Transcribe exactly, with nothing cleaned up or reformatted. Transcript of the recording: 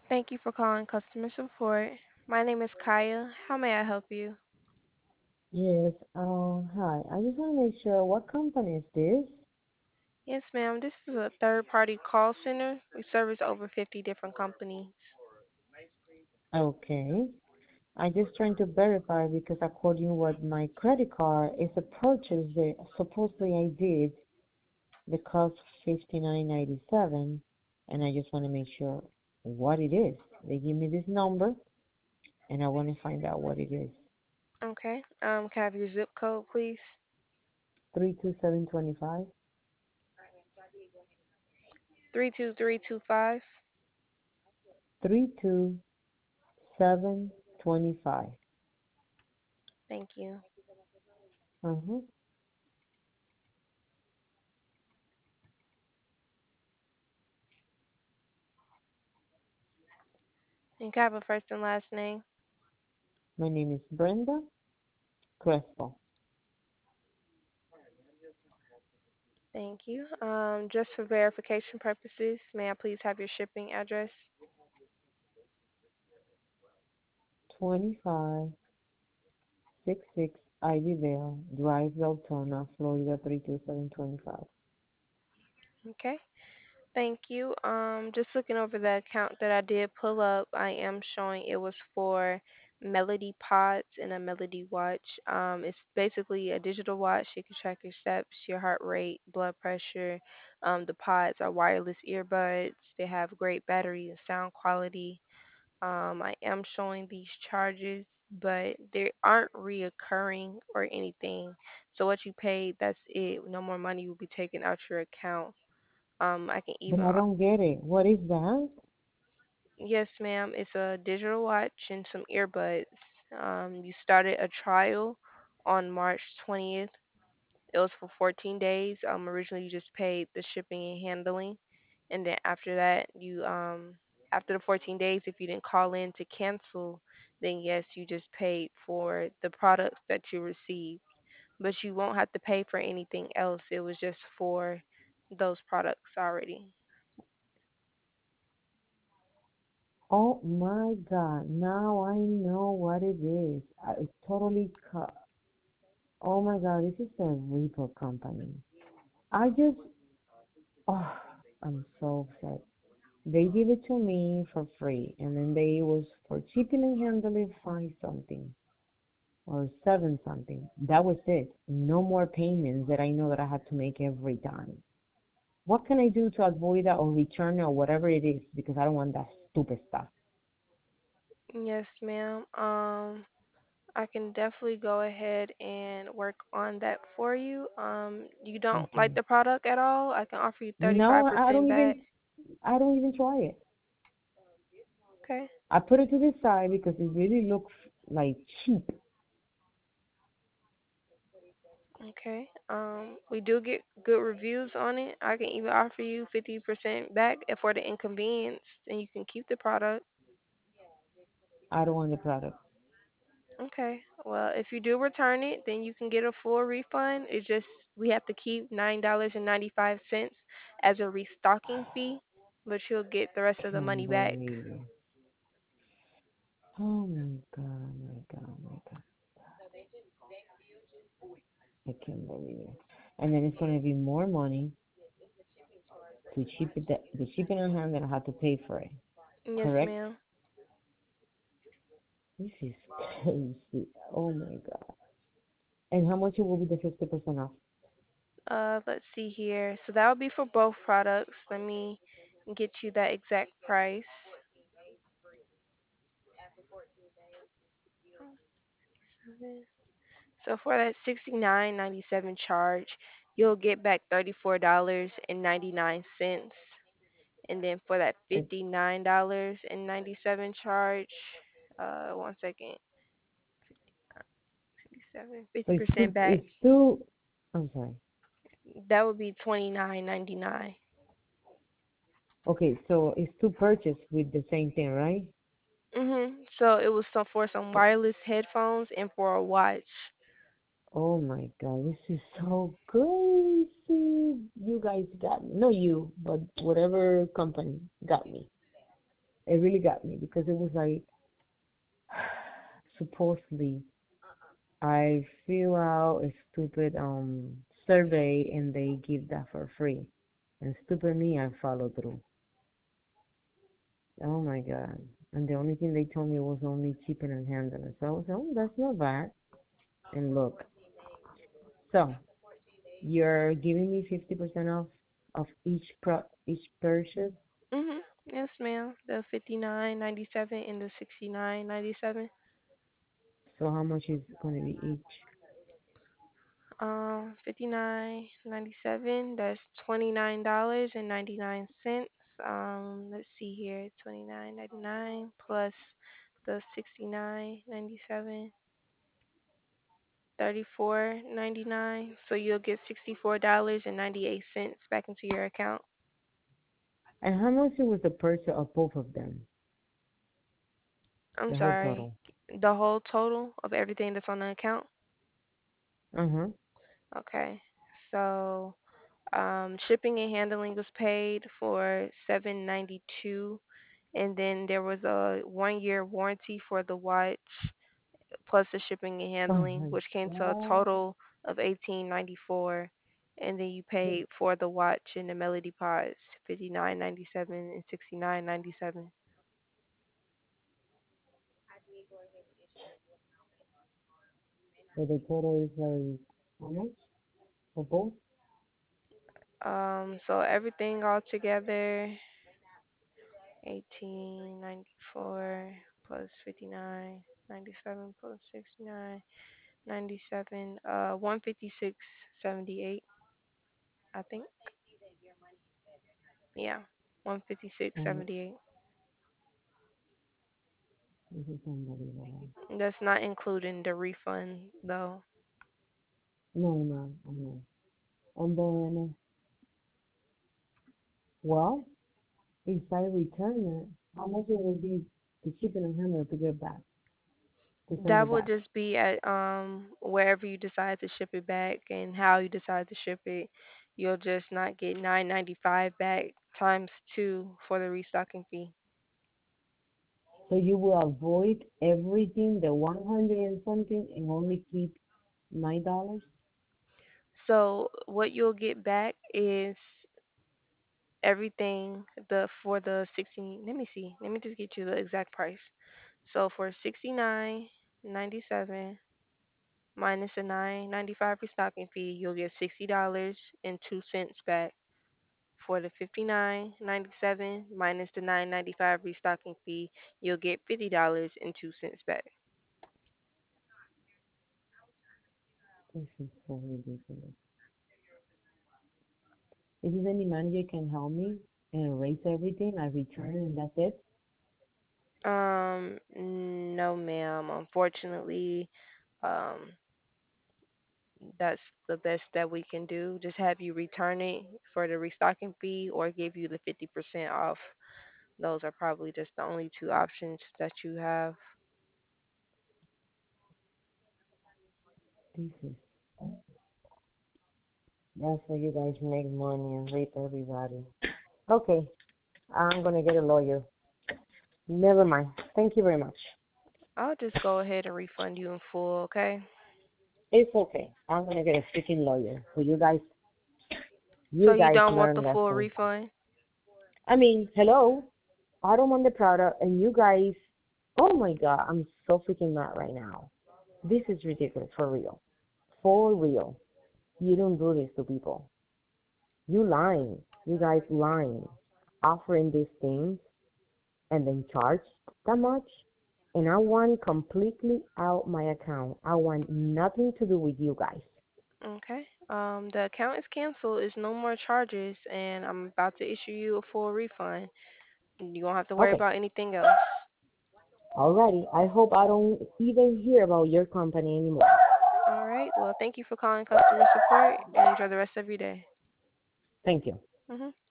Thank you for calling customer support. My name is Kaya. How may I help you? Yes. Uh, hi. I just want to make sure what company is this? Yes, ma'am. This is a third party call center. We service over fifty different companies. Okay. I just trying to verify because according to what my credit card is a purchase that supposedly I did, the cost fifty nine ninety seven, and I just want to make sure what it is. They give me this number, and I want to find out what it is. Okay. Um, can I have your zip code, please? Three two seven twenty five. three two three two five. Three two seven twenty five. Thank you. Uh huh. And can I have a first and last name? My name is Brenda Crespo. Thank you. Um, just for verification purposes, may I please have your shipping address? Twenty five six six Ivyvale Drive, Deltona, Florida three two seven two five. Okay. Thank you. Um, just looking over the account that I did pull up, I am showing it was for Melody Pods and a Melody Watch. Um, it's basically a digital watch. You can track your steps, your heart rate, blood pressure. Um, the pods are wireless earbuds. They have great battery and sound quality. Um, I am showing these charges, but they aren't reoccurring or anything. So what you paid, that's it. No more money will be taken out your account. Um, I can But even I don't get it. What is that? Yes, ma'am. It's a digital watch and some earbuds. Um, you started a trial on March twentieth. It was for fourteen days. Um, originally you just paid the shipping and handling, and then after that, you um, after the fourteen days, if you didn't call in to cancel, then yes, you just paid for the products that you received. But you won't have to pay for anything else. It was just for those products already. Oh my God. Now I know what it is. I it's totally cut. Oh my God. This is a Repo company. I just, oh, I'm so upset. They give it to me for free, and then they was for shipping and handling five something or seven something. That was it. No more payments that I know that I have to make every time. What can I do to avoid that or return it or whatever it is? Because I don't want that stupid stuff. Yes, ma'am. Um, I can definitely go ahead and work on that for you. Um, you don't like Okay. the product at all? I can offer you No, I I don't thirty-five percent back. even I don't even try it. Okay. I put it to the side because it really looks like cheap. Okay. Um, we do get good reviews on it. I can even offer you fifty percent back for the inconvenience, and you can keep the product. I don't want the product. Okay. Well, if you do return it, then you can get a full refund. It's just we have to keep nine dollars and ninety five cents as a restocking fee, but you'll get the rest of the Can't money back. believe it. Oh my god, my god, my god. I can't believe it. And then it's gonna be more money to ship it that the shipping on hand that I have to pay for it. Yes, Correct? ma'am. This is crazy. Oh my god. And how much it will be the fifty percent off? Uh, let's see here. So that would be for both products. Let me get you that exact price. So for that sixty nine ninety seven charge, you'll get back thirty four dollars and ninety nine cents. And then for that It's fifty nine dollars and ninety seven charge, uh, one second, fifty-seven, so fifty it's percent two back. it's two I'm sorry. That would be twenty nine ninety nine. Okay, so it's two purchase with the same thing, right? Mhm. So it was some for some wireless headphones and for a watch. Oh my god, this is so crazy. You guys got me. No, you, but whatever company got me. It really got me because it was like supposedly I fill out a stupid um survey and they give that for free. And stupid me, I follow through. Oh my God. And the only thing they told me was only cheaper and handling. So I was, oh, that's not bad. And look, so you're giving me fifty percent off of each pro each purchase. Mhm. Yes, ma'am. The fifty nine ninety seven and the sixty nine ninety seven. So how much is going to be each? Um, fifty nine ninety seven. That's twenty nine dollars and ninety nine cents. Um, let's see here. Twenty nine ninety nine plus the sixty nine ninety seven. Thirty four ninety nine. So you'll get sixty four dollars and ninety eight cents back into your account. And how much it was the purchase of both of them? I'm The whole sorry. total. The whole total of everything that's on the account. Uh-huh. Okay. So um, shipping and handling was paid for seven ninety two, and then there was a one year warranty for the watch plus the shipping and Oh handling, my which came to a God. total of eighteen ninety four. And then you paid for the watch and the Melody Pods fifty nine ninety seven and sixty nine ninety seven. So the total is like how much for both? Um, so everything all together, eighteen ninety four plus fifty nine ninety seven plus sixty nine ninety seven, uh, one fifty six seventy eight, I think. Yeah, one fifty six Um, seventy eight. this is unbelievable. That's not including the refund though. No, no, I know. And then, well, if I return it, how much it will be to ship it and handle to get back, to send That it would back? just be at um wherever you decide to ship it back and how you decide to ship it. You'll just not get nine ninety five back times two for the restocking fee. So you will avoid everything, the one hundred and something, and only keep nine dollars. So what you'll get back is everything the for the sixteen. Let me see. Let me just get you the exact price. So for sixty nine ninety seven minus the nine ninety five restocking fee, you'll get sixty dollars and two cents back. For the fifty nine ninety seven minus the nine ninety five restocking fee, you'll get fifty dollars and two cents back. This is so ridiculous. If there's any manager can help me and erase everything, I return and that's it. Um, no, ma'am. Unfortunately, um, that's the best that we can do. Just have you return it for the restocking fee or give you the fifty percent off. Those are probably just the only two options that you have. This is that's how you guys make money and rape everybody. Okay, I'm gonna get a lawyer. Never mind. Thank you very much. I'll just go ahead and refund you in full, okay? It's okay. I'm gonna get a freaking lawyer. So you guys, So you you guys don't want the learn full lessons. refund? I mean, hello, I don't want the product, and you guys. Oh my God, I'm so freaking mad right now. This is ridiculous for real. For real. You don't do this to people. You lying. You guys lying. Offering these things and then charge that much. And I want completely out my account. I want nothing to do with you guys. Okay. Um, the account is canceled. It's no more charges, and I'm about to issue you a full refund. You won't have to worry Okay. about anything else. Alrighty. I hope I don't even hear about your company anymore. All right. Well, thank you for calling customer support, and enjoy the rest of your day. Thank you. Mhm.